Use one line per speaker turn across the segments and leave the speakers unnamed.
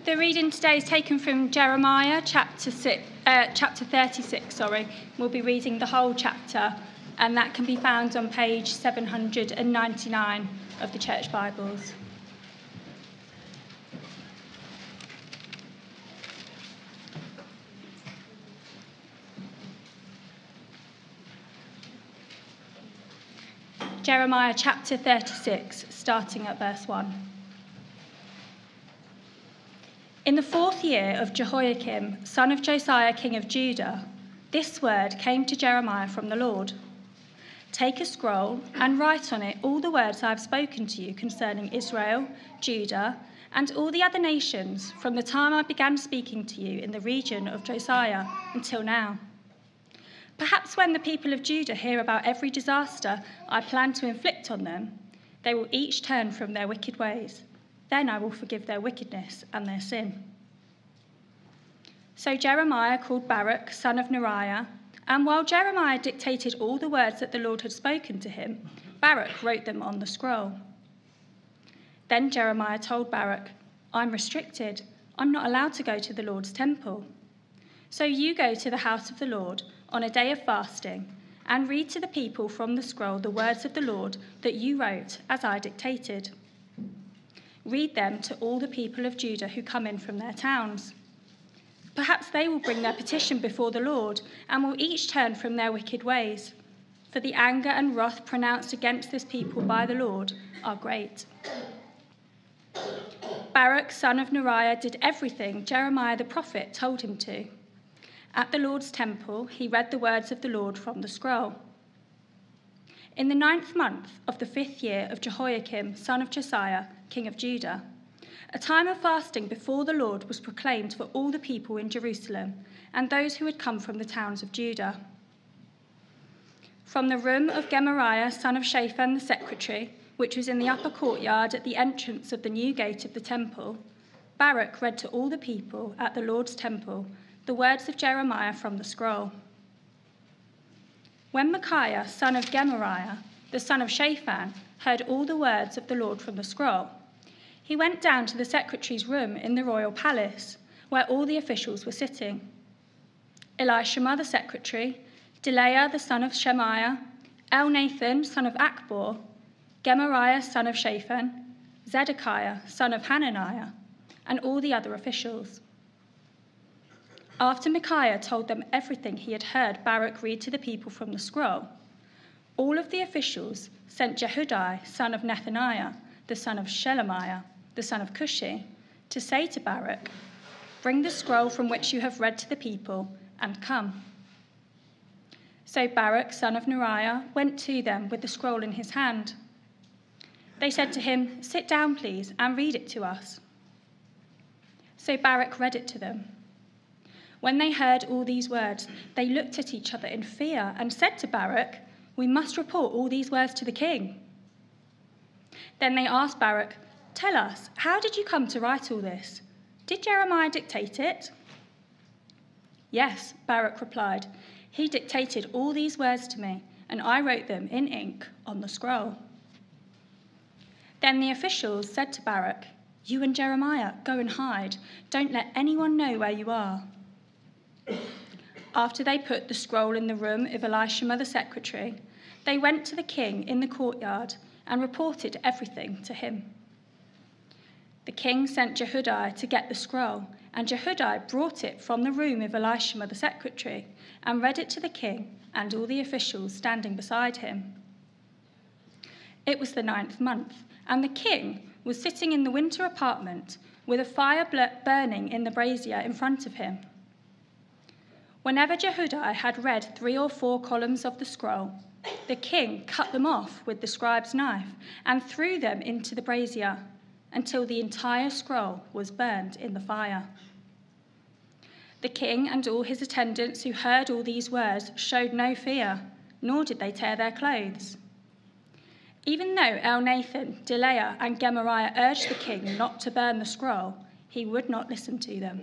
The reading today is taken from Jeremiah chapter 36. We'll be reading the whole chapter, and that can be found on page 799 of the Church Bibles. Jeremiah chapter 36, starting at verse 1. In the 4th year of Jehoiakim, son of Josiah, king of Judah, this word came to Jeremiah from the Lord. Take a scroll and write on it all the words I have spoken to you concerning Israel, Judah, and all the other nations from the time I began speaking to you in the region of Josiah until now. Perhaps when the people of Judah hear about every disaster I plan to inflict on them, they will each turn from their wicked ways. Then I will forgive their wickedness and their sin. So Jeremiah called Baruch, son of Neriah, and while Jeremiah dictated all the words that the Lord had spoken to him, Baruch wrote them on the scroll. Then Jeremiah told Baruch, I'm restricted. I'm not allowed to go to the Lord's temple. So you go to the house of the Lord on a day of fasting and read to the people from the scroll the words of the Lord that you wrote as I dictated. Read them to all the people of Judah who come in from their towns. Perhaps they will bring their petition before the Lord and will each turn from their wicked ways, for the anger and wrath pronounced against this people by the Lord are great. Baruch, son of Neriah, did everything Jeremiah the prophet told him to. At the Lord's temple, he read the words of the Lord from the scroll. In the 9th month of the 5th year of Jehoiakim, son of Josiah, king of Judah, a time of fasting before the Lord was proclaimed for all the people in Jerusalem and those who had come from the towns of Judah. From the room of Gemariah, son of Shaphan the secretary, which was in the upper courtyard at the entrance of the new gate of the temple, Baruch read to all the people at the Lord's temple the words of Jeremiah from the scroll. When Micaiah, son of Gemariah, the son of Shaphan, heard all the words of the Lord from the scroll, he went down to the secretary's room in the royal palace, where all the officials were sitting. Elishama the secretary, Delaiah the son of Shemaiah, Elnathan son of Akbor, Gemariah son of Shaphan, Zedekiah son of Hananiah, and all the other officials. After Micaiah told them everything he had heard Baruch read to the people from the scroll, all of the officials sent Jehudi, son of Nethaniah, the son of Shelemiah, the son of Cushi, to say to Baruch, bring the scroll from which you have read to the people and come. So Baruch, son of Neriah, went to them with the scroll in his hand. They said to him, sit down, please, and read it to us. So Baruch read it to them. When they heard all these words, they looked at each other in fear and said to Baruch, we must report all these words to the king. Then they asked Baruch, tell us, how did you come to write all this? Did Jeremiah dictate it? Yes, Baruch replied. He dictated all these words to me, and I wrote them in ink on the scroll. Then the officials said to Baruch, you and Jeremiah, go and hide. Don't let anyone know where you are. After they put the scroll in the room of Elishama the secretary, they went to the king in the courtyard and reported everything to him. The king sent Jehudi to get the scroll, and Jehudi brought it from the room of Elishama the secretary and read it to the king and all the officials standing beside him. It was the 9th month, and the king was sitting in the winter apartment with a fire burning in the brazier in front of him. Whenever Jehudi had read 3 or 4 columns of the scroll, the king cut them off with the scribe's knife and threw them into the brazier until the entire scroll was burned in the fire. The king and all his attendants who heard all these words showed no fear, nor did they tear their clothes. Even though Elnathan, Delaiah, and Gemariah urged the king not to burn the scroll, he would not listen to them.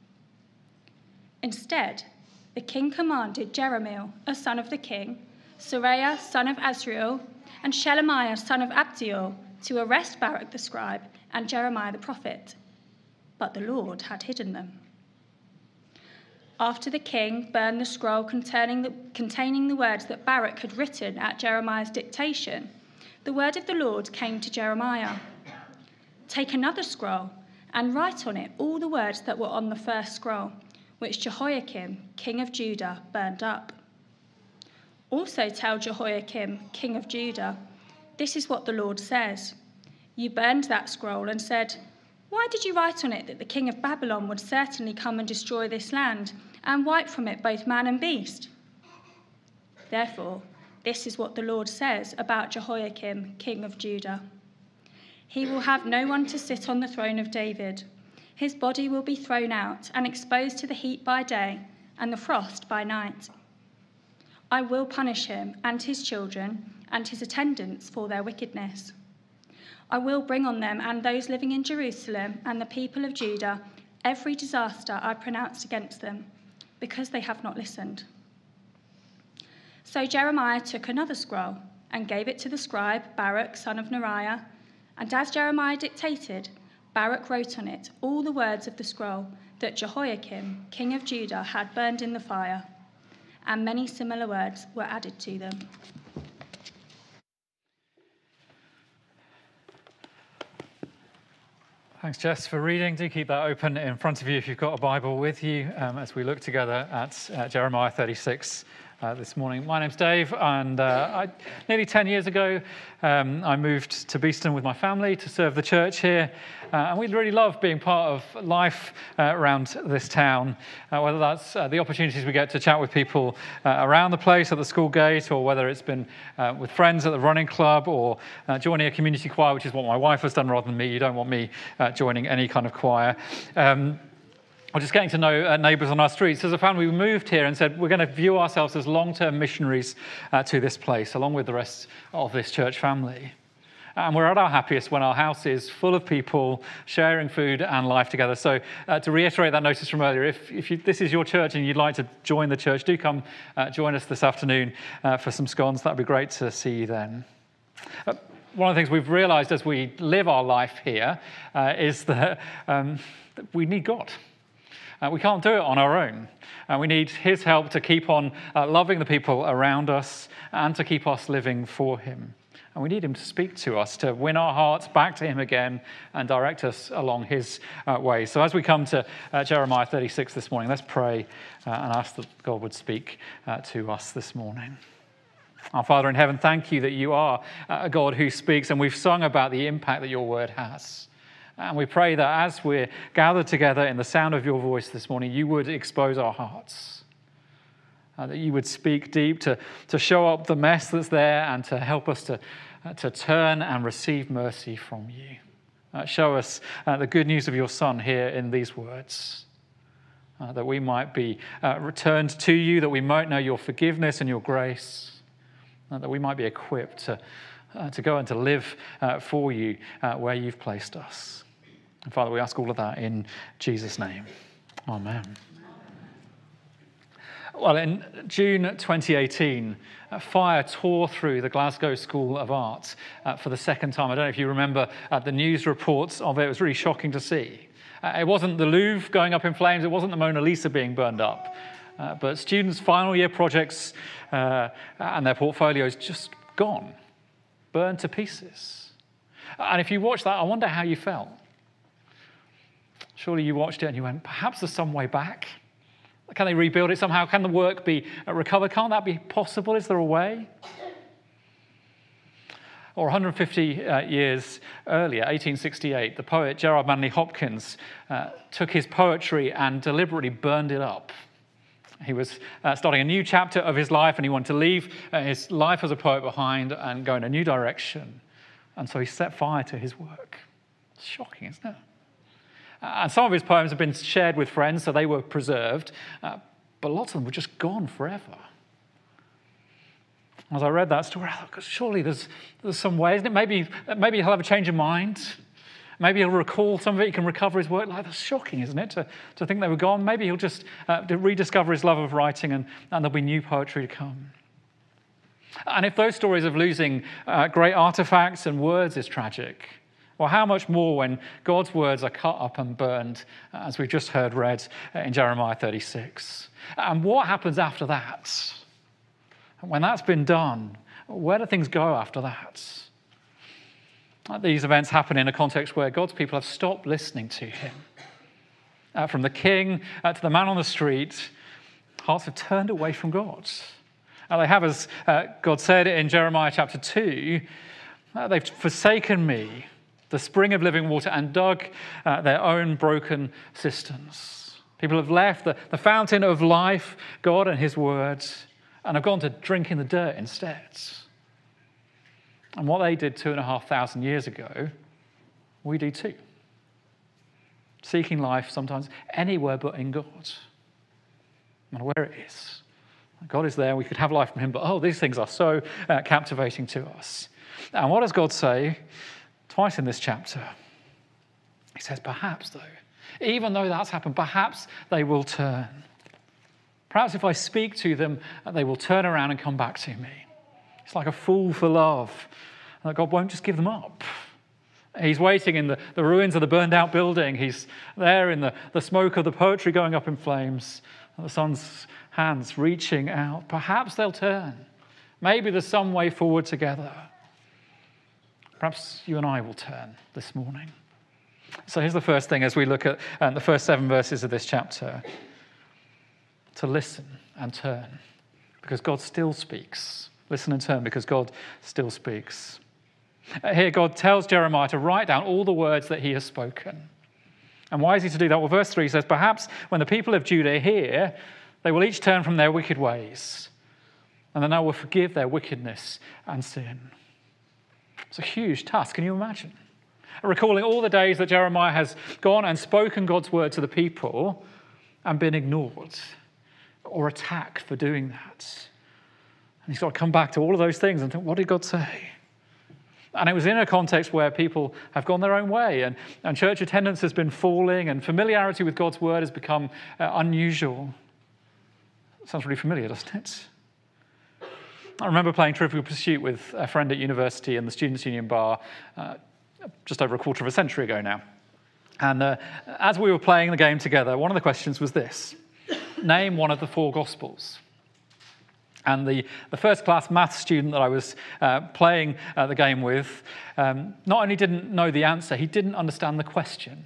Instead, the king commanded Jeremiel, a son of the king, Seraiah, son of Azriel, and Shelemiah, son of Abdiel, to arrest Baruch the scribe and Jeremiah the prophet. but the Lord had hidden them. After the king burned the scroll containing the words that Baruch had written at Jeremiah's dictation, the word of the Lord came to Jeremiah. Take another scroll and write on it all the words that were on the first scroll, which Jehoiakim, king of Judah, burned up. Also tell Jehoiakim, king of Judah, this is what the Lord says. You burned that scroll and said, why did you write on it that the king of Babylon would certainly come and destroy this land and wipe from it both man and beast? Therefore, this is what the Lord says about Jehoiakim, king of Judah. He will have no one to sit on the throne of David. His body will be thrown out and exposed to the heat by day and the frost by night. I will punish him and his children and his attendants for their wickedness. I will bring on them and those living in Jerusalem and the people of Judah every disaster I pronounced against them, because they have not listened. So Jeremiah took another scroll and gave it to the scribe Baruch, son of Neriah, and as Jeremiah dictated, Baruch wrote on it all the words of the scroll that Jehoiakim, king of Judah, had burned in the fire, and many similar words were added to them.
Thanks, Jess, for reading. Do keep that open in front of you if you've got a Bible with you as we look together at Jeremiah 36 this morning. My name's Dave, and nearly 10 years ago, I moved to Beeston with my family to serve the church here. And we really love being part of life around this town, whether that's the opportunities we get to chat with people around the place at the school gate, or whether it's been with friends at the running club, or joining a community choir, which is what my wife has done rather than me. You don't want me joining any kind of choir. Or just getting to know neighbours on our streets. As a family, we moved here and said we're going to view ourselves as long-term missionaries to this place, along with the rest of this church family. And we're at our happiest when our house is full of people sharing food and life together. So to reiterate that notice from earlier, if this is your church and you'd like to join the church, do come join us this afternoon for some scones. That'd be great to see you then. One of the things we've realised as we live our life here is that we need God. We can't do it on our own. We need his help to keep on loving the people around us and to keep us living for him. And we need him to speak to us, to win our hearts back to him again and direct us along his ways. So as we come to Jeremiah 36 this morning, let's pray and ask that God would speak to us this morning. Our Father in heaven, thank you that you are a God who speaks, and we've sung about the impact that your word has. And we pray that as we're gathered together in the sound of your voice this morning, you would expose our hearts. That you would speak deep to show up the mess that's there and to help us to turn and receive mercy from you. Show us the good news of your Son here in these words, that we might be returned to you, that we might know your forgiveness and your grace, that we might be equipped to go and to live for you where you've placed us. And Father, we ask all of that in Jesus' name. Amen. Well, in June 2018, fire tore through the Glasgow School of Art for the second time. I don't know if you remember the news reports of it. It was really shocking to see. It wasn't the Louvre going up in flames. It wasn't the Mona Lisa being burned up. But students' final year projects and their portfolios just gone, burned to pieces. And if you watched that, I wonder how you felt. Surely you watched it and you went, perhaps there's some way back. Can they rebuild it somehow? Can the work be recovered? Can't that be possible? Is there a way? Or 150 years earlier, 1868, the poet Gerard Manley Hopkins took his poetry and deliberately burned it up. He was starting a new chapter of his life, and he wanted to leave his life as a poet behind and go in a new direction. And so he set fire to his work. It's shocking, isn't it? And some of his poems have been shared with friends, so they were preserved, but lots of them were just gone forever. As I read that story, I thought, surely there's some way, isn't it? Maybe he'll have a change of mind. Maybe he'll recall some of it, he can recover his work. Like, that's shocking, isn't it, to think they were gone? Maybe he'll just rediscover his love of writing and there'll be new poetry to come. And if those stories of losing great artifacts and words is tragic, Or how much more when God's words are cut up and burned, as we've just heard read in Jeremiah 36. And what happens after that? When that's been done, where do things go after that? These events happen in a context where God's people have stopped listening to him. From the king to the man on the street, hearts have turned away from God. They have, as God said in Jeremiah chapter 2, they've forsaken me, the spring of living water, and dug their own broken cisterns. People have left the fountain of life, God and his word, and have gone to drink in the dirt instead. And what they did 2,500 years ago, we do too. Seeking life sometimes anywhere but in God. No matter where it is. God is there, we could have life from him, but these things are so captivating to us. And what does God say twice in this chapter? He says, perhaps though, even though that's happened, perhaps they will turn. Perhaps if I speak to them, they will turn around and come back to me. It's like a fool for love. And God won't just give them up. He's waiting in the ruins of the burned out building. He's there in the smoke of the poetry going up in flames. And the son's hands reaching out. Perhaps they'll turn. Maybe there's some way forward together. Perhaps you and I will turn this morning. So here's the first thing as we look at the first 7 verses of this chapter. To listen and turn, because God still speaks. Listen and turn, because God still speaks. Here God tells Jeremiah to write down all the words that he has spoken. And why is he to do that? Well, verse 3 says, perhaps when the people of Judah hear, they will each turn from their wicked ways, and then I will forgive their wickedness and sin. It's a huge task, can you imagine? Recalling all the days that Jeremiah has gone and spoken God's word to the people and been ignored or attacked for doing that. And he's got to come back to all of those things and think, what did God say? And it was in a context where people have gone their own way and church attendance has been falling and familiarity with God's word has become unusual. Sounds really familiar, doesn't it? I remember playing Trivial Pursuit with a friend at university in the Students' Union bar just over a quarter of a century ago now. And as we were playing the game together, one of the questions was this. Name one of the 4 Gospels. And the first-class maths student that I was playing the game with not only didn't know the answer, he didn't understand the question.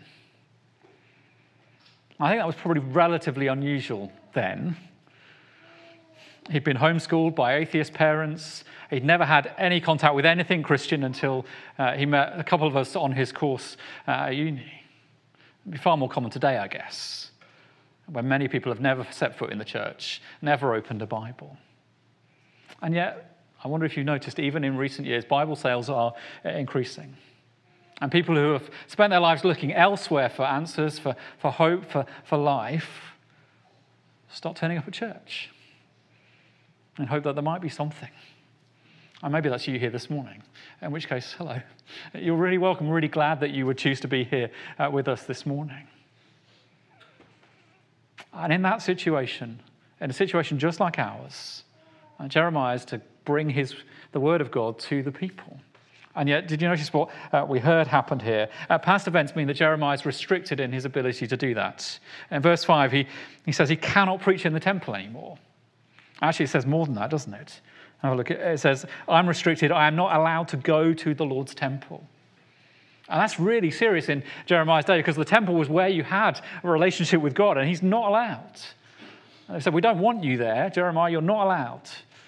I think that was probably relatively unusual then. He'd been homeschooled by atheist parents. He'd never had any contact with anything Christian until he met a couple of us on his course at uni. It'd be far more common today, I guess, when many people have never set foot in the church, never opened a Bible. And yet, I wonder if you've noticed, even in recent years, Bible sales are increasing. And people who have spent their lives looking elsewhere for answers, for hope, for life, start turning up at church and hope that there might be something. And maybe that's you here this morning, in which case, hello. You're really welcome, really glad that you would choose to be here with us this morning. And in that situation, in a situation just like ours, Jeremiah is to bring the word of God to the people. And yet, did you notice what we heard happened here? Past events mean that Jeremiah is restricted in his ability to do that. In verse 5, he says he cannot preach in the temple anymore. Actually, it says more than that, doesn't it? Have a look. It says, I'm restricted. I am not allowed to go to the Lord's temple. And that's really serious in Jeremiah's day, because the temple was where you had a relationship with God, and he's not allowed. And they said, we don't want you there, Jeremiah, you're not allowed.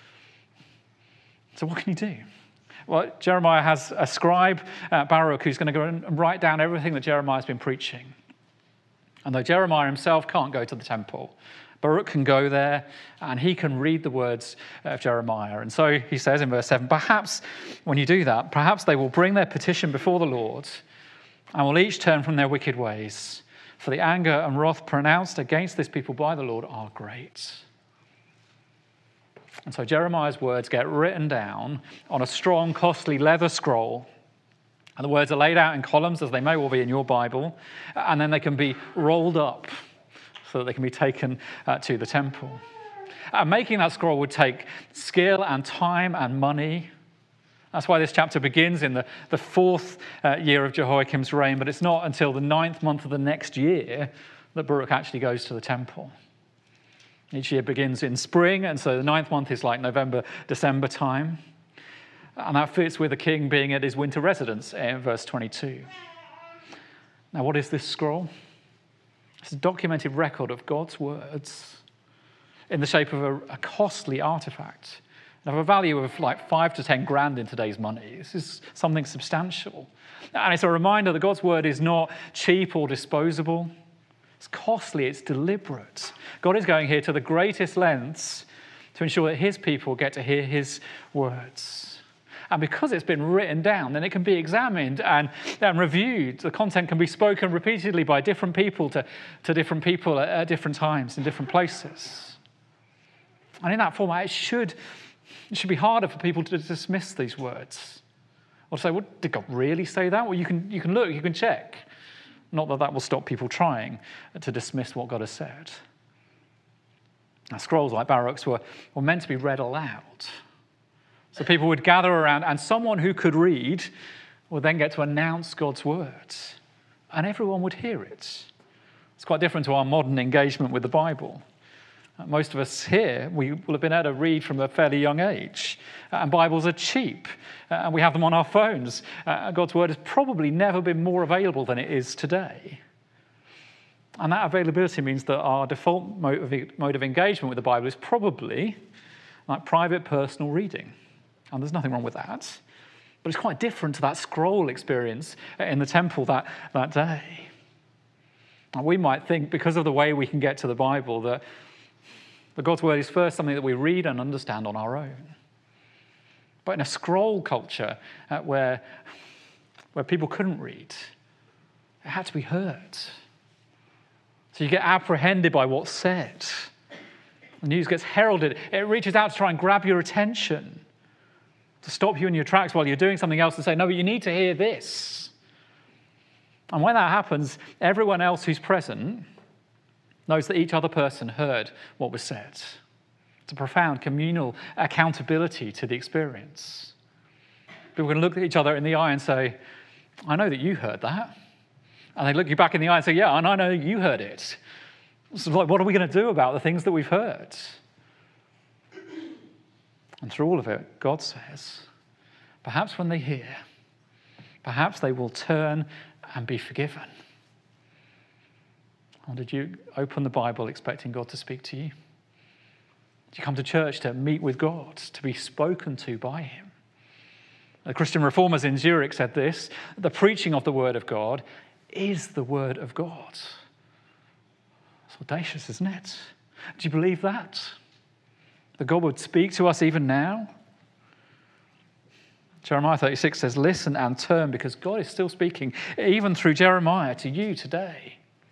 So what can you do? Well, Jeremiah has a scribe, Baruch, who's going to go and write down everything that Jeremiah's been preaching. And though Jeremiah himself can't go to the temple, Baruch can go there and he can read the words of Jeremiah. And so he says in verse 7, perhaps when you do that, perhaps they will bring their petition before the Lord and will each turn from their wicked ways. For the anger and wrath pronounced against this people by the Lord are great. And so Jeremiah's words get written down on a strong, costly leather scroll. And the words are laid out in columns, as they may well be in your Bible. And then they can be rolled up so that they can be taken to the temple. And making that scroll would take skill and time and money. That's why this chapter begins in the fourth year of Jehoiakim's reign, but it's not until the 9th month of the next year that Baruch actually goes to the temple. Each year begins in spring, and so the 9th month is like November, December time. And that fits with the king being at his winter residence in verse 22. Now, what is this scroll? It's a documented record of God's words in the shape of a costly artifact of a value of like 5 to 10 grand in today's money. This is something substantial. And it's a reminder that God's word is not cheap or disposable. It's costly, it's deliberate. God is going here to the greatest lengths to ensure that his people get to hear his words. And because it's been written down, then it can be examined and reviewed. The content can be spoken repeatedly by different people to different people at different times in different places. And in that format, it should be harder for people to dismiss these words. Or to say, well, did God really say that? Well, you can look, you can check. Not that will stop people trying to dismiss what God has said. Now, scrolls like Baruch's were meant to be read aloud. So people would gather around, and someone who could read would then get to announce God's words. And everyone would hear it. It's quite different to our modern engagement with the Bible. Most of us here, we will have been able to read from a fairly young age. And Bibles are cheap. And we have them on our phones. God's word has probably never been more available than it is today. And that availability means that our default mode of engagement with the Bible is probably like private, personal reading. And there's nothing wrong with that. But it's quite different to that scroll experience in the temple that day. And we might think, because of the way we can get to the Bible, that God's word is first something that we read and understand on our own. But in a scroll culture where people couldn't read, it had to be heard. So you get apprehended by what's said. The news gets heralded. It reaches out to try and grab your attention, to stop you in your tracks while you're doing something else and say, no, but you need to hear this. And when that happens, everyone else who's present knows that each other person heard what was said. It's a profound communal accountability to the experience. People can look at each other in the eye and say, I know that you heard that. And they look you back in the eye and say, yeah, and I know you heard it. So like, what are we going to do about the things that we've heard? And through all of it, God says, perhaps when they hear, perhaps they will turn and be forgiven. Or did you open the Bible expecting God to speak to you? Did you come to church to meet with God, to be spoken to by him? The Christian reformers in Zurich said this: the preaching of the word of God is the word of God. It's audacious, isn't it? Do you believe that? That God would speak to us even now? Jeremiah 36 says, listen and turn, because God is still speaking, even through Jeremiah, to you today.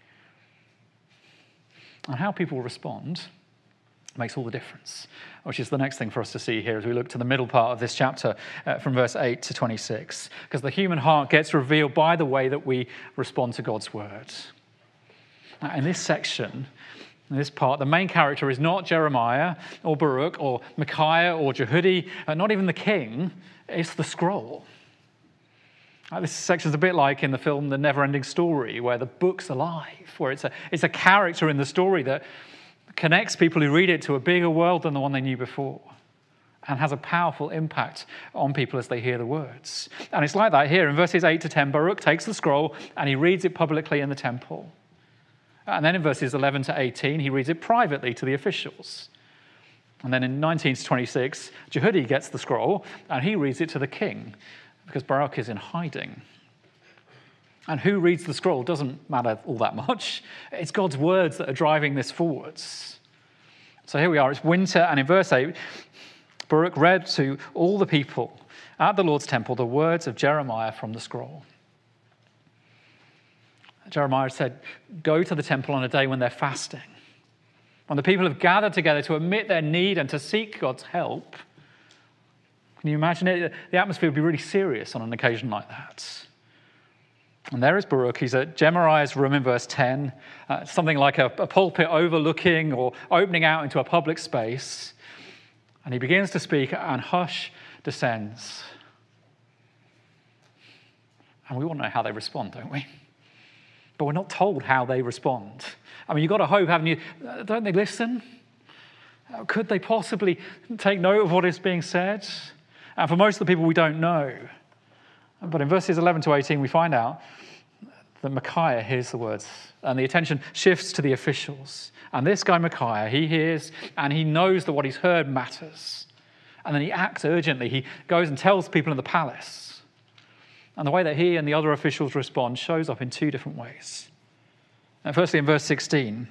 And how people respond makes all the difference, which is the next thing for us to see here as we look to the middle part of this chapter from verse 8 to 26. Because the human heart gets revealed by the way that we respond to God's word. Now, in this section, in this part, the main character is not Jeremiah or Baruch or Micaiah or Jehudi, not even the king. It's the scroll. This section is a bit like in the film The Never-Ending Story, where the book's alive, where it's a character in the story that connects people who read it to a bigger world than the one they knew before, and has a powerful impact on people as they hear the words. And it's like that here in verses 8 to 10. Baruch takes the scroll and he reads it publicly in the temple. And then in verses 11 to 18, he reads it privately to the officials. And then in 19 to 26, Jehudi gets the scroll and he reads it to the king, because Baruch is in hiding. And who reads the scroll doesn't matter all that much. It's God's words that are driving this forwards. So here we are, it's winter, and in verse 8, Baruch read to all the people at the Lord's temple the words of Jeremiah from the scroll. Jeremiah said, go to the temple on a day when they're fasting, when the people have gathered together to admit their need and to seek God's help. Can you imagine it? The atmosphere would be really serious on an occasion like that. And there is Baruch. He's at Jeremiah's room in verse 10, something like a pulpit overlooking or opening out into a public space. And he begins to speak, and hush descends. And we want to know how they respond, don't we? But we're not told how they respond. I mean, you've got to hope, haven't you? Don't they listen? Could they possibly take note of what is being said? And for most of the people, we don't know. But in verses 11 to 18, we find out that Micaiah hears the words, and the attention shifts to the officials. And this guy, Micaiah, he hears and he knows that what he's heard matters. And then he acts urgently. He goes and tells people in the palace. And the way that he and the other officials respond shows up in two different ways. And firstly, in verse 16,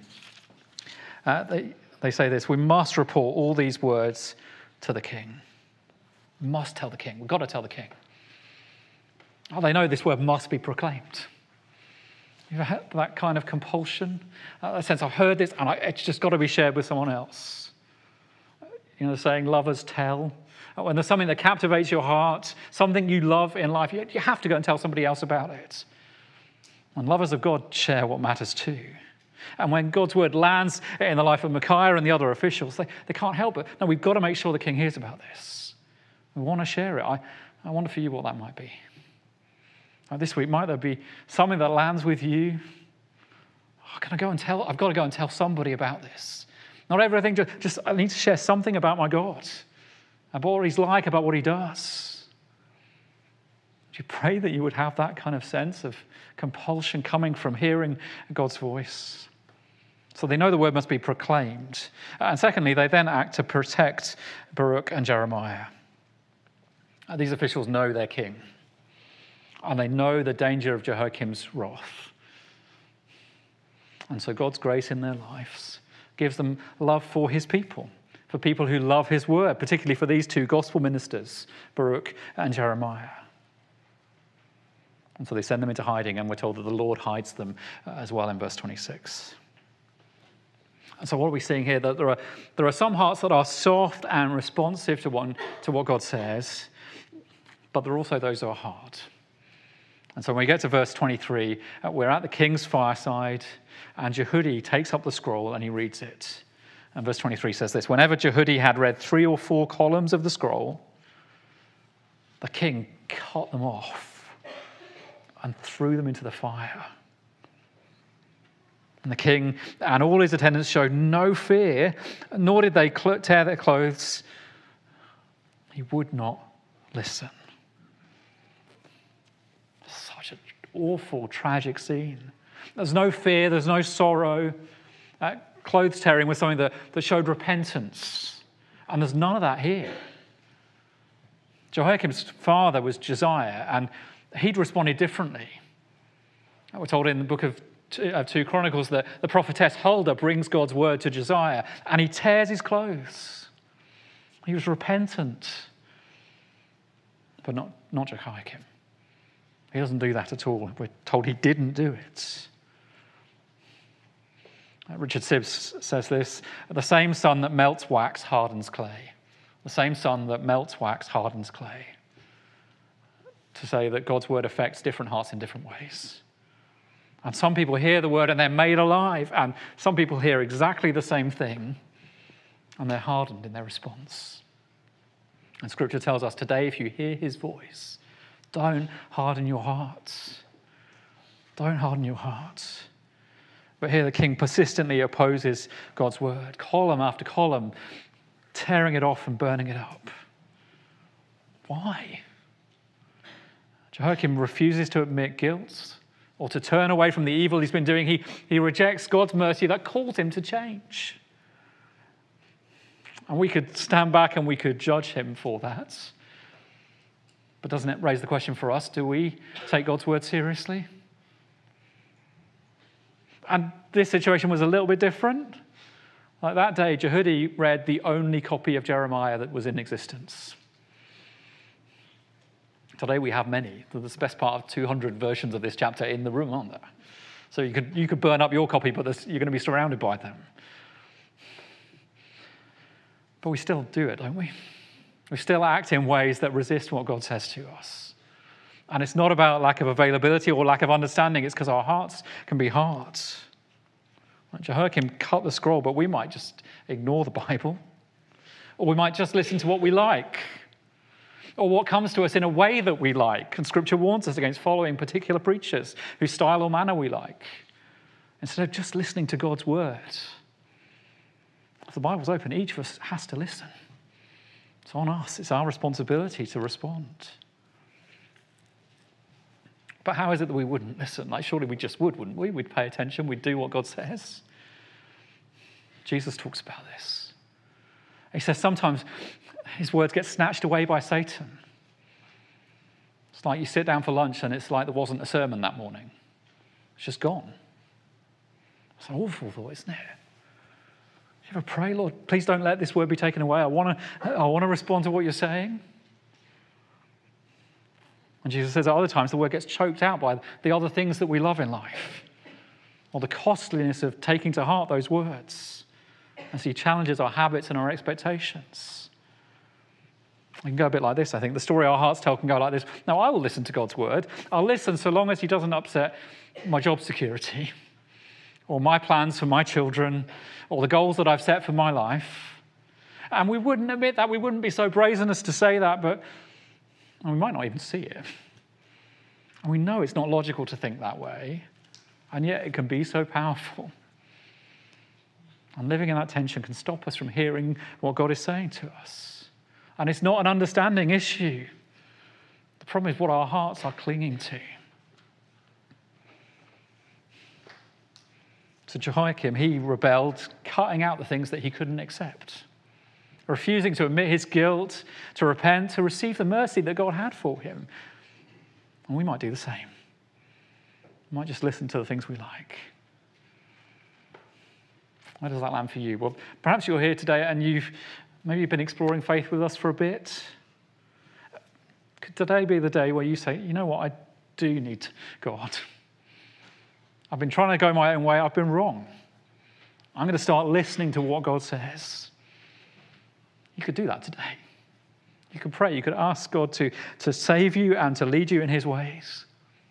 they say this: we must report all these words to the king. We must tell the king. We've got to tell the king. Oh, they know this word must be proclaimed. You've had that kind of compulsion, that sense, I've heard this and it's just got to be shared with someone else. You know, the saying, lovers tell. When there's something that captivates your heart, something you love in life, you have to go and tell somebody else about it. And lovers of God share what matters too. And when God's word lands in the life of Micaiah and the other officials, they can't help it. No, we've got to make sure the king hears about this. We want to share it. I wonder for you what that might be. This week, might there be something that lands with you? I've got to go and tell somebody about this. Not everything, just I need to share something about my God, about what he's like, about what he does. Do you pray that you would have that kind of sense of compulsion coming from hearing God's voice? So they know the word must be proclaimed. And secondly, they then act to protect Baruch and Jeremiah. These officials know their king. And they know the danger of Jehoiakim's wrath. And so God's grace in their lives gives them love for his people, for people who love his word, particularly for these two gospel ministers, Baruch and Jeremiah. And so they send them into hiding, and we're told that the Lord hides them as well in verse 26. And so what are we seeing here? That there are some hearts that are soft and responsive to what God says, but there are also those who are hard. And so when we get to verse 23, we're at the king's fireside, and Jehudi takes up the scroll and he reads it. And verse 23 says this: whenever Jehudi had read 3 or 4 columns of the scroll, the king cut them off and threw them into the fire. And the king and all his attendants showed no fear, nor did they tear their clothes. He would not listen. Such an awful, tragic scene. There's no fear, there's no sorrow. Clothes tearing was something that showed repentance. And there's none of that here. Jehoiakim's father was Josiah, and he'd responded differently. We're told in the book of 2 Chronicles that the prophetess Huldah brings God's word to Josiah, and he tears his clothes. He was repentant, but not Jehoiakim. He doesn't do that at all. We're told he didn't do it. Richard Sibbes says this: the same sun that melts wax hardens clay. The same sun that melts wax hardens clay. To say that God's word affects different hearts in different ways. And some people hear the word and they're made alive, and some people hear exactly the same thing and they're hardened in their response. And Scripture tells us today, if you hear his voice, don't harden your hearts. Don't harden your hearts. But here the king persistently opposes God's word, column after column, tearing it off and burning it up. Why? Jehoiakim refuses to admit guilt or to turn away from the evil he's been doing. He rejects God's mercy that calls him to change. And we could stand back and we could judge him for that. But doesn't it raise the question for us? Do we take God's word seriously? And this situation was a little bit different. Like that day, Jehudi read the only copy of Jeremiah that was in existence. Today we have many. There's the best part of 200 versions of this chapter in the room, aren't there? So you could burn up your copy, but you're going to be surrounded by them. But we still do it, don't we? We still act in ways that resist what God says to us. And it's not about lack of availability or lack of understanding. It's because our hearts can be hard. Jehoiakim cut the scroll, but we might just ignore the Bible. Or we might just listen to what we like. or what comes to us in a way that we like. And Scripture warns us against following particular preachers whose style or manner we like, instead of just listening to God's word. If the Bible's open, each of us has to listen. It's on us. It's our responsibility to respond. But how is it that we wouldn't listen? Like, surely we just would, wouldn't we? We'd pay attention. We'd do what God says. Jesus talks about this. He says sometimes his words get snatched away by Satan. It's like you sit down for lunch and it's like there wasn't a sermon that morning. It's just gone. It's an awful thought, isn't it? You ever pray, Lord, please don't let this word be taken away. I want to respond to what you're saying. And Jesus says at other times the word gets choked out by the other things that we love in life, or the costliness of taking to heart those words as he challenges our habits and our expectations. We can go a bit like this, I think. The story our hearts tell can go like this. Now, I will listen to God's word. I'll listen so long as he doesn't upset my job security, or my plans for my children, or the goals that I've set for my life. And we wouldn't admit that. We wouldn't be so brazen as to say that, but we might not even see it. And we know it's not logical to think that way, and yet it can be so powerful. And living in that tension can stop us from hearing what God is saying to us. And it's not an understanding issue. The problem is what our hearts are clinging to. So Jehoiakim, he rebelled, cutting out the things that he couldn't accept, refusing to admit his guilt, to repent, to receive the mercy that God had for him. And we might do the same. We might just listen to the things we like. Where does that land for you? Well, perhaps you're here today and you've been exploring faith with us for a bit. Could today be the day where you say, you know what, I do need God. I've been trying to go my own way. I've been wrong. I'm going to start listening to what God says. You could do that today. You could pray. You could ask God to save you and to lead you in his ways.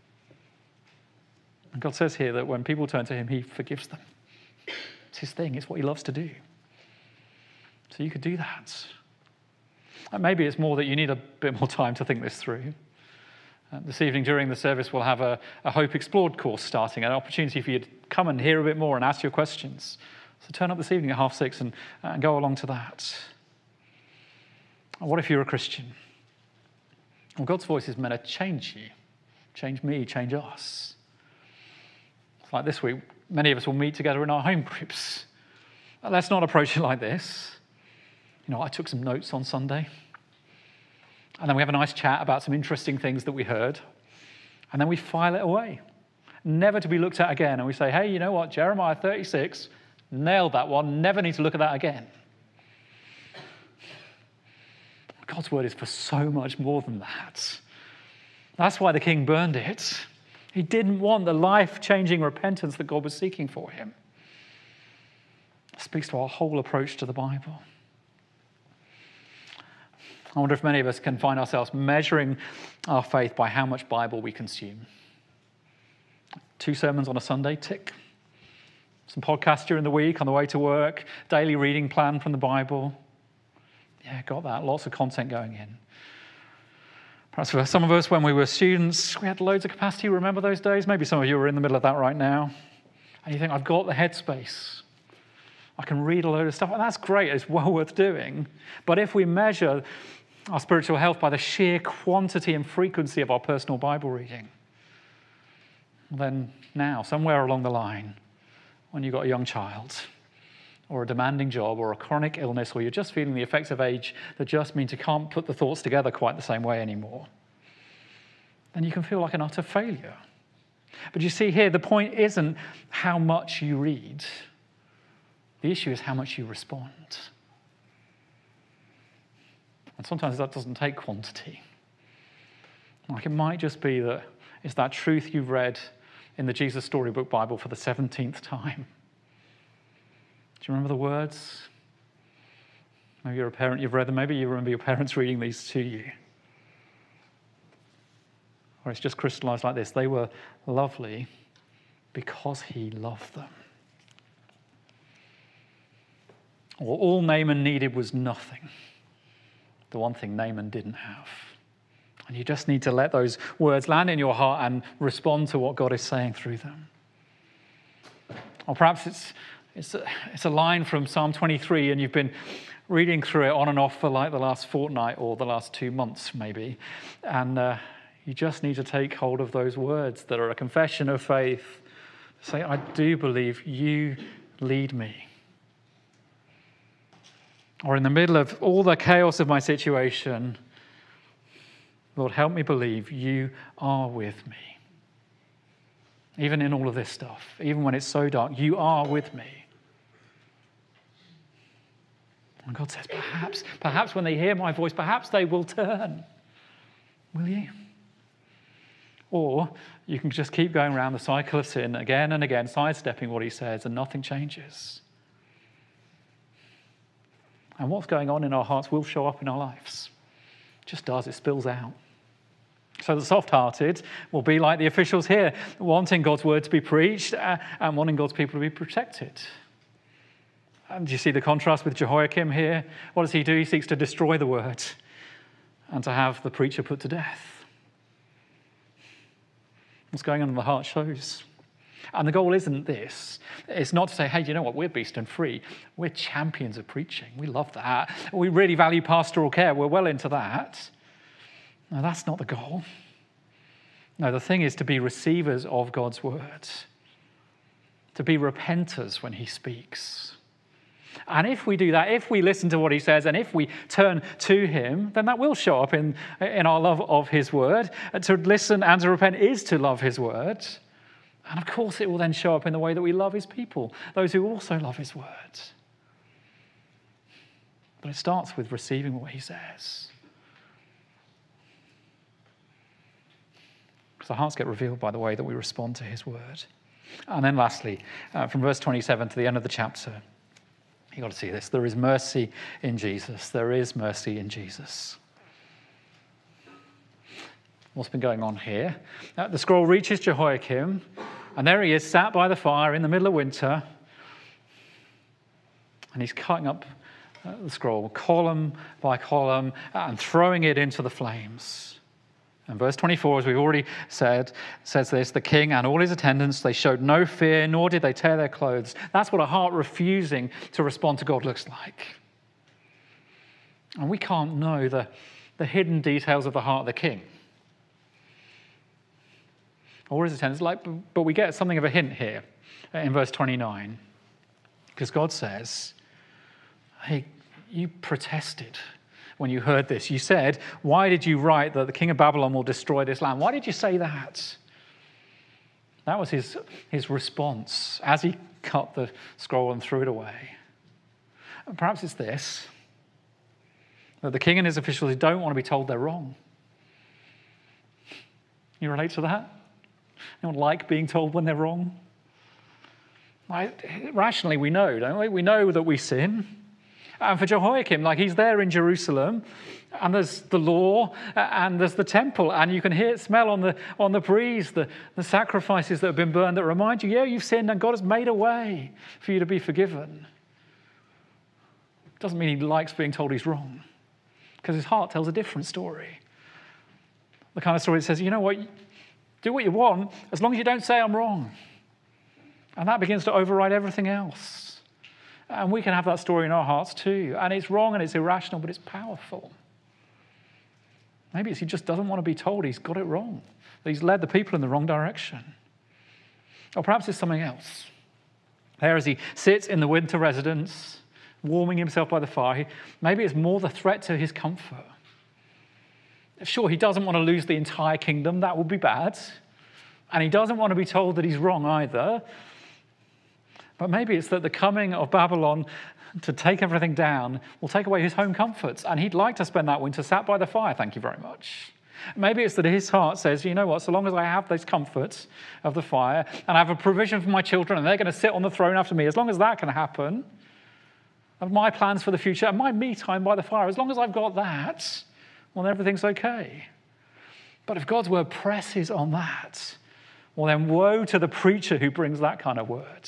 And God says here that when people turn to him, he forgives them. It's his thing. It's what he loves to do. So you could do that. And maybe it's more that you need a bit more time to think this through. This evening during the service, we'll have a Hope Explored course starting, an opportunity for you to come and hear a bit more and ask your questions. So turn up this evening at 6:30 and go along to that. And what if you're a Christian? Well, God's voice is meant to change you, change me, change us. It's like this week, many of us will meet together in our home groups. Let's not approach it like this. You know, I took some notes on Sunday. And then we have a nice chat about some interesting things that we heard. And then we file it away, never to be looked at again. And we say, hey, you know what? Jeremiah 36, nailed that one. Never need to look at that again. God's word is for so much more than that. That's why the king burned it. He didn't want the life-changing repentance that God was seeking for him. It speaks to our whole approach to the Bible. I wonder if many of us can find ourselves measuring our faith by how much Bible we consume. 2 sermons on a Sunday, tick. Some podcasts during the week on the way to work, daily reading plan from the Bible. Yeah, got that. Lots of content going in. Perhaps for some of us, when we were students, we had loads of capacity. Remember those days? Maybe some of you are in the middle of that right now. And you think, I've got the headspace. I can read a load of stuff. And that's great. It's well worth doing. But if we measure our spiritual health by the sheer quantity and frequency of our personal Bible reading, then now, somewhere along the line, when you've got a young child, or a demanding job, or a chronic illness, or you're just feeling the effects of age that just means you can't put the thoughts together quite the same way anymore, then you can feel like an utter failure. But you see here, the point isn't how much you read. The issue is how much you respond. And sometimes that doesn't take quantity. Like, it might just be that it's that truth you've read in the Jesus Storybook Bible for the 17th time. Do you remember the words? Maybe you're a parent, you've read them. Maybe you remember your parents reading these to you. Or it's just crystallized like this. They were lovely because he loved them. Or all Naaman needed was nothing. The one thing Naaman didn't have. And you just need to let those words land in your heart and respond to what God is saying through them. Or perhaps it's a line from Psalm 23 and you've been reading through it on and off for like the last fortnight or the last 2 months maybe. And you just need to take hold of those words that are a confession of faith. Say, I do believe you lead me. Or in the middle of all the chaos of my situation, Lord, help me believe you are with me. Even in all of this stuff, even when it's so dark, you are with me. And God says, perhaps when they hear my voice, perhaps they will turn. Will you? Or you can just keep going around the cycle of sin again and again, sidestepping what he says, and nothing changes. And what's going on in our hearts will show up in our lives. It just does, it spills out. So the soft-hearted will be like the officials here, wanting God's word to be preached and wanting God's people to be protected. And do you see the contrast with Jehoiakim here? What does he do? He seeks to destroy the word and to have the preacher put to death. What's going on in the heart shows. And the goal isn't this. It's not to say, hey, you know what? We're beast and free. We're champions of preaching. We love that. We really value pastoral care. We're well into that. No, that's not the goal. No, the thing is to be receivers of God's word, to be repenters when he speaks. And if we do that, if we listen to what he says, and if we turn to him, then that will show up in our love of his word. To listen and to repent is to love his word. And of course, it will then show up in the way that we love his people, those who also love his word. But it starts with receiving what he says. Because our hearts get revealed by the way that we respond to his word. And then lastly, from verse 27 to the end of the chapter, you've got to see this. There is mercy in Jesus. There is mercy in Jesus. What's been going on here? The scroll reaches Jehoiakim, and there he is, sat by the fire in the middle of winter, and he's cutting up the scroll, column by column, and throwing it into the flames. And verse 24, as we've already said, says this, the king and all his attendants, they showed no fear, nor did they tear their clothes. That's what a heart refusing to respond to God looks like. And we can't know the hidden details of the heart of the king or his attendants, but we get something of a hint here in verse 29. Because God says, hey, you protested when you heard this. You said, why did you write that the king of Babylon will destroy this land? Why did you say that? That was his response as he cut the scroll and threw it away. And perhaps it's this, that the king and his officials don't want to be told they're wrong. You relate to that? You don't like being told when they're wrong? Rationally, we know, don't we? We know that we sin. And for Jehoiakim, he's there in Jerusalem, and there's the law, and there's the temple, and you can hear it smell on the breeze, the sacrifices that have been burned that remind you, yeah, you've sinned, and God has made a way for you to be forgiven. Doesn't mean he likes being told he's wrong, because his heart tells a different story. The kind of story that says, you know what, do what you want, as long as you don't say I'm wrong. And that begins to override everything else. And we can have that story in our hearts too. And it's wrong and it's irrational, but it's powerful. Maybe it's he just doesn't want to be told he's got it wrong, that he's led the people in the wrong direction. Or perhaps it's something else. There as he sits in the winter residence, warming himself by the fire, maybe it's more the threat to his comfort. Sure, he doesn't want to lose the entire kingdom. That would be bad. And he doesn't want to be told that he's wrong either. But maybe it's that the coming of Babylon to take everything down will take away his home comforts. And he'd like to spend that winter sat by the fire, thank you very much. Maybe it's that his heart says, you know what, so long as I have those comforts of the fire and I have a provision for my children and they're going to sit on the throne after me, as long as that can happen, of my plans for the future and my me time by the fire, as long as I've got that, well, everything's okay. But if God's word presses on that, well, then woe to the preacher who brings that kind of word.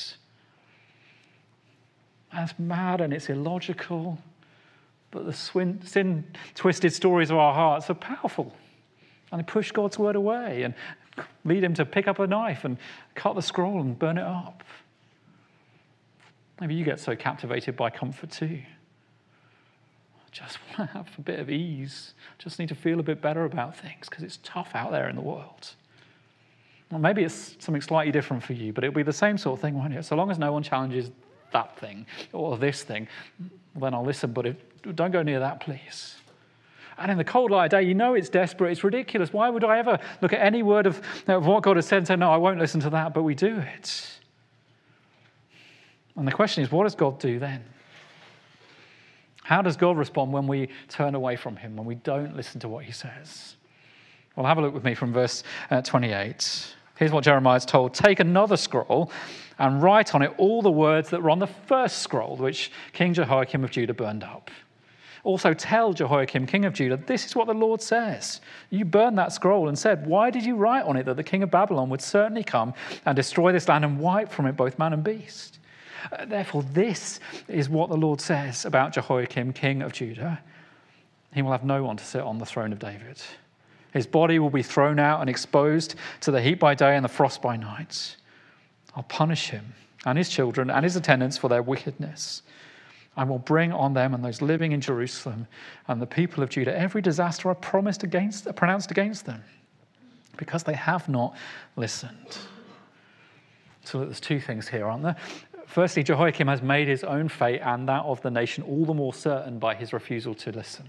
That's mad and it's illogical, but the sin-twisted stories of our hearts are powerful. And they push God's word away and lead him to pick up a knife and cut the scroll and burn it up. Maybe you get so captivated by comfort too. I just want to have a bit of ease. Just need to feel a bit better about things because it's tough out there in the world. Well, maybe it's something slightly different for you, but it'll be the same sort of thing, won't it? So long as no one challenges that thing or this thing, then I'll listen, but don't go near that, please. And in the cold light of day, you know it's desperate, it's ridiculous. Why would I ever look at any word of what God has said and say, no, I won't listen to that, but we do it. And the question is, what does God do then? How does God respond when we turn away from him, when we don't listen to what he says? Well, have a look with me from verse 28. Here's what Jeremiah's told. Take another scroll and write on it all the words that were on the first scroll, which King Jehoiakim of Judah burned up. Also tell Jehoiakim, king of Judah, this is what the Lord says. You burned that scroll and said, why did you write on it that the king of Babylon would certainly come and destroy this land and wipe from it both man and beast? Therefore, this is what the Lord says about Jehoiakim, king of Judah. He will have no one to sit on the throne of David. His body will be thrown out and exposed to the heat by day and the frost by night. I'll punish him and his children and his attendants for their wickedness. I will bring on them and those living in Jerusalem and the people of Judah every disaster I pronounced against them, because they have not listened. So there's two things here, aren't there? Firstly, Jehoiakim has made his own fate and that of the nation all the more certain by his refusal to listen.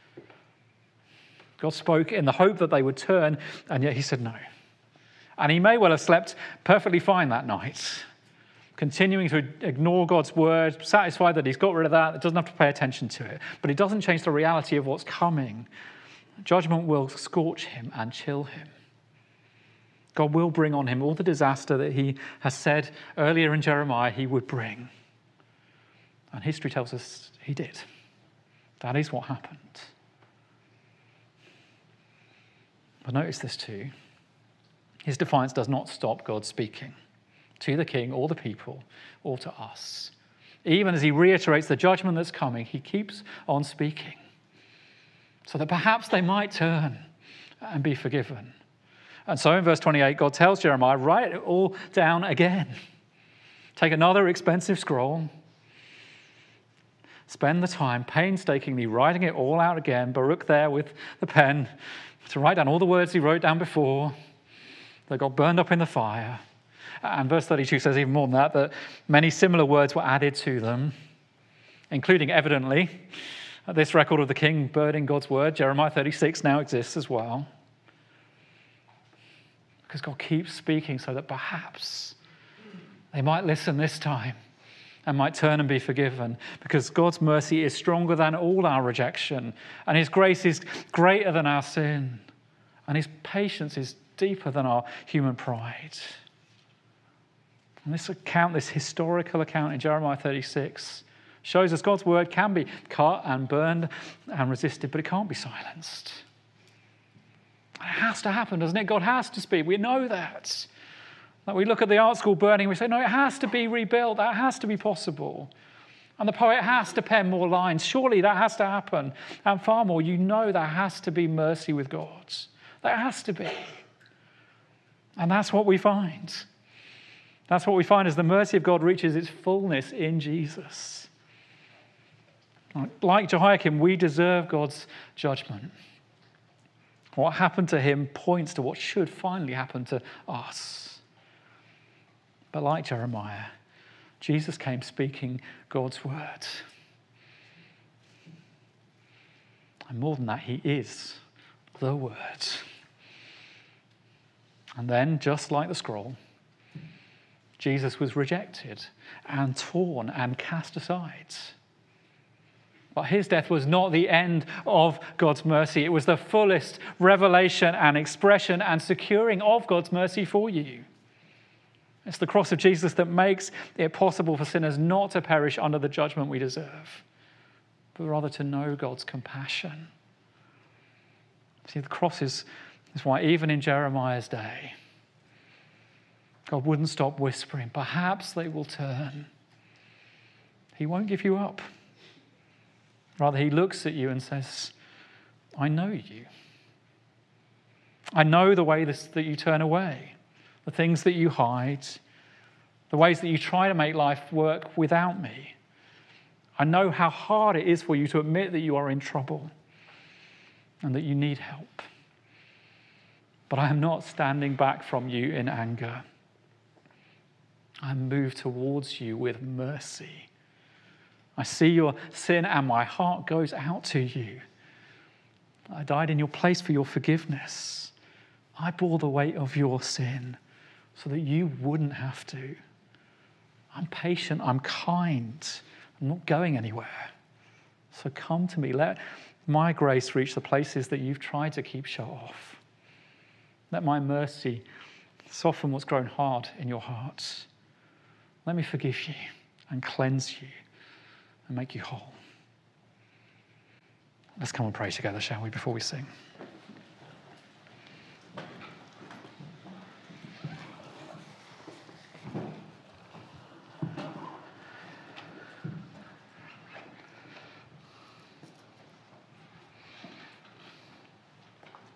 God spoke in the hope that they would turn, and yet he said no. And he may well have slept perfectly fine that night, continuing to ignore God's word, satisfied that he's got rid of that, doesn't have to pay attention to it. But it doesn't change the reality of what's coming. Judgment will scorch him and chill him. God will bring on him all the disaster that he has said earlier in Jeremiah he would bring. And history tells us he did. That is what happened. But notice this too. His defiance does not stop God speaking to the king or the people or to us. Even as he reiterates the judgment that's coming, he keeps on speaking so that perhaps they might turn and be forgiven. And so in verse 28, God tells Jeremiah, write it all down again. Take another expensive scroll. Spend the time painstakingly writing it all out again. Baruch there with the pen to write down all the words he wrote down before that got burned up in the fire. And verse 32 says even more than that, that many similar words were added to them, including evidently this record of the king burning God's word. Jeremiah 36 now exists as well. Because God keeps speaking so that perhaps they might listen this time and might turn and be forgiven. Because God's mercy is stronger than all our rejection, and his grace is greater than our sin, and his patience is deeper than our human pride. And this account, this historical account in Jeremiah 36, shows us God's word can be cut and burned and resisted, but it can't be silenced. It has to happen, doesn't it? God has to speak. We know that. Like we look at the art school burning, we say, no, it has to be rebuilt. That has to be possible. And the poet has to pen more lines. Surely that has to happen. And far more, you know there has to be mercy with God. There has to be. And that's what we find. That's what we find as the mercy of God reaches its fullness in Jesus. Like Jehoiakim, we deserve God's judgment. What happened to him points to what should finally happen to us. But like Jeremiah, Jesus came speaking God's word. And more than that, he is the word. And then, just like the scroll, Jesus was rejected and torn and cast aside. But his death was not the end of God's mercy. It was the fullest revelation and expression and securing of God's mercy for you. It's the cross of Jesus that makes it possible for sinners not to perish under the judgment we deserve, but rather to know God's compassion. See, the cross is why even in Jeremiah's day, God wouldn't stop whispering, perhaps they will turn. He won't give you up. Rather, he looks at you and says, I know you. I know the way that you turn away, the things that you hide, the ways that you try to make life work without me. I know how hard it is for you to admit that you are in trouble and that you need help. But I am not standing back from you in anger. I move towards you with mercy. I see your sin and my heart goes out to you. I died in your place for your forgiveness. I bore the weight of your sin so that you wouldn't have to. I'm patient, I'm kind, I'm not going anywhere. So come to me. Let my grace reach the places that you've tried to keep shut off. Let my mercy soften what's grown hard in your heart. Let me forgive you and cleanse you and make you whole. Let's come and pray together, shall we, before we sing?